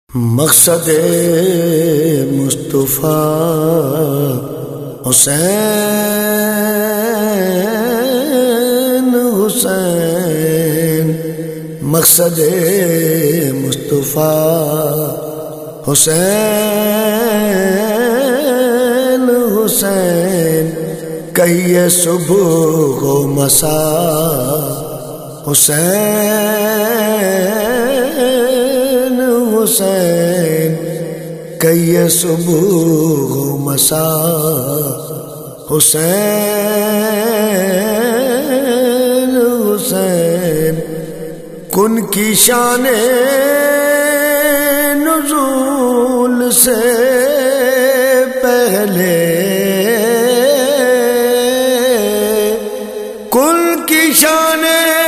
مقصد مصطفیٰ حسین حسین، مقصد مصطفیٰ حسین حسین، کہیے صبح و مساء حسین حسین، کہیے صبح و مساء حسین حسین، کن کی شان نزول سے پہلے، کن کی شان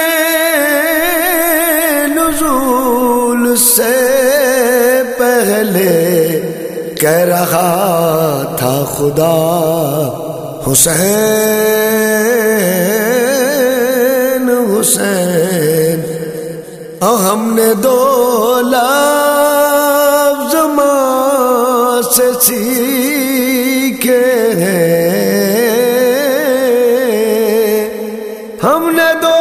نزول سے پہلے کہہ رہا تھا خدا حسین حسین، اور ہم نے دو لفظ ماں سے سیکھے ہیں، ہم نے دو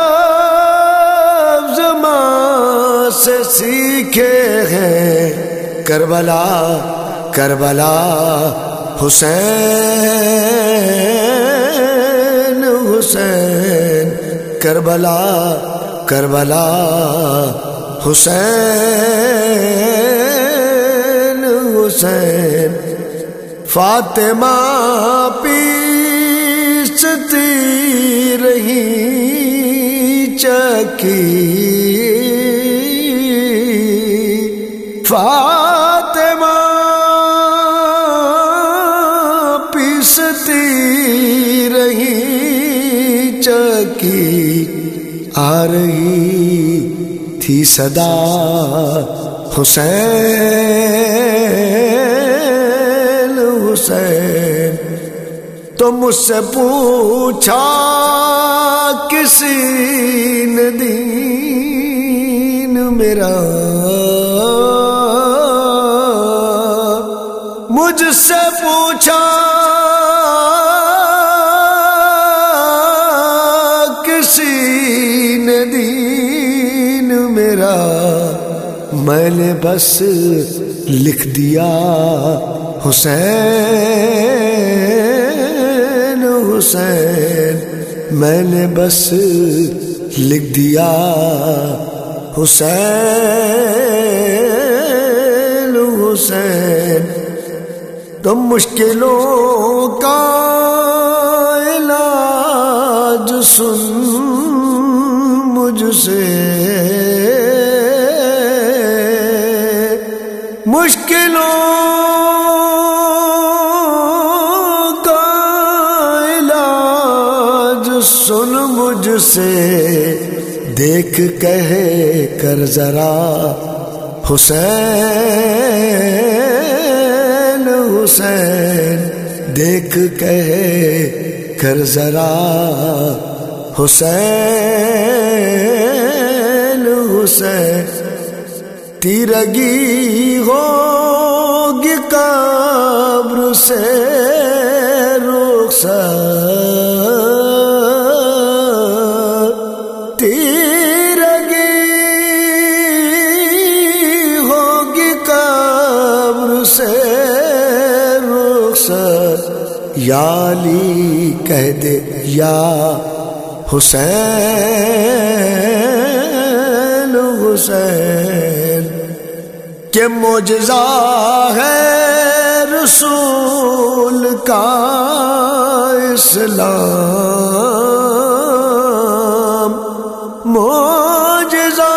لفظ ماں سے سیکھے ہیں، کربلا کربلا حسین حسین، کربلا کربلا حسین حسین، فاطمہ پیستی رہی چکی، فاطمہ پیستی رہی چکی، آ رہی تھی صدا حسین حسین، تو مجھ سے پوچھا کسی نے دین میرا، مجھ سے پوچھا کسی نے دین میرا، میں نے بس لکھ دیا حسین حسین، میں نے بس لکھ دیا حسین حسین، تو مشکلوں کا علاج سن مجھ سے، مشکلوں کا علاج سن مجھ سے، دیکھ کہہ کر ذرا حسین حسین، دیکھ کہہ کر ذرا حسین حسین، تیرگی ہوگی قبر سے رخصت، تیرگی ہوگی قبر سے رخصت، یا علی کہہ دے یا حسین حسین، کہ معجزہ ہے رسول کا اسلام، معجزہ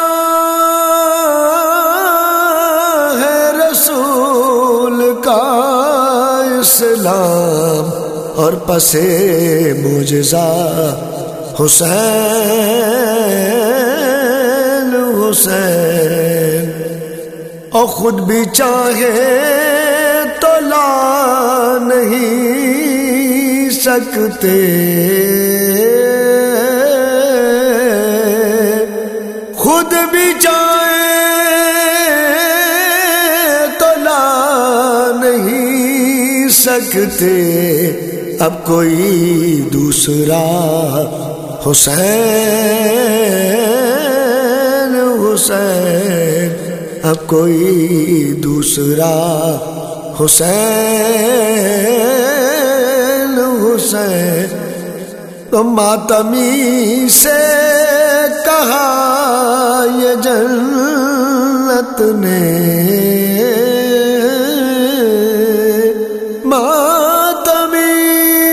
ہے رسول کا اسلام، اور پسے معجزہ حسین حسین، اور خود بھی چاہے تو لا نہیں سکتے، خود بھی چاہے سکتے اب کوئی دوسرا حسین حسین اب کوئی دوسرا حسین حسین تو ماتمی سے کہا یہ جنت نے ماتمی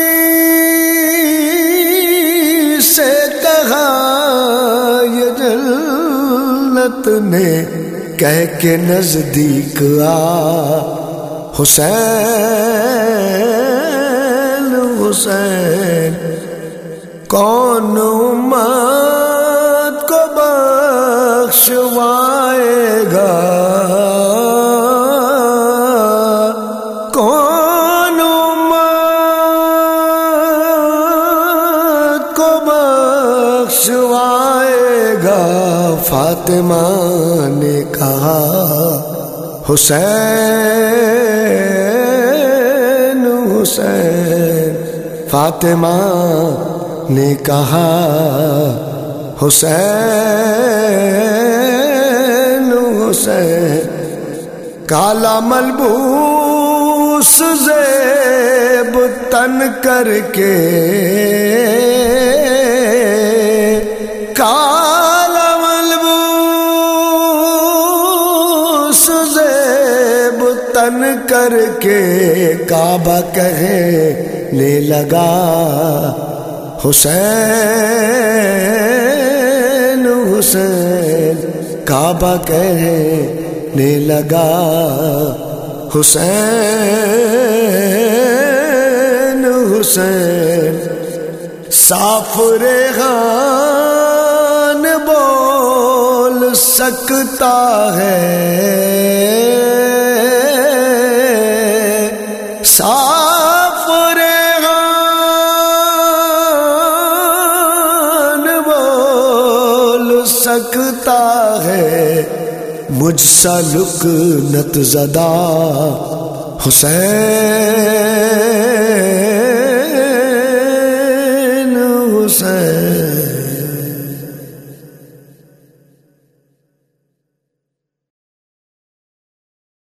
سے کہا یہ جنت نے کہہ کے نزدیک آ حسین حسین کون امت کو بخشوائے گا کون امت کو بخشوائے گا فاطمہ نے کہا حسین حسین فاطمہ نے کہا حسین حسین کالا ملبوس زیب تن کر کے کالا ملبوس زیب تن کر کے کعبہ کہنے لگا حسین حسین کعبہ کہنے لگا حسین حسین صاف ریحان بول سکتا ہے صاف سکتا ہے مجھ سا لکنت زدہ حسین حسین صاف ریحان بول سکتا ہے مجھ سا لکنت زدہ حسین حسین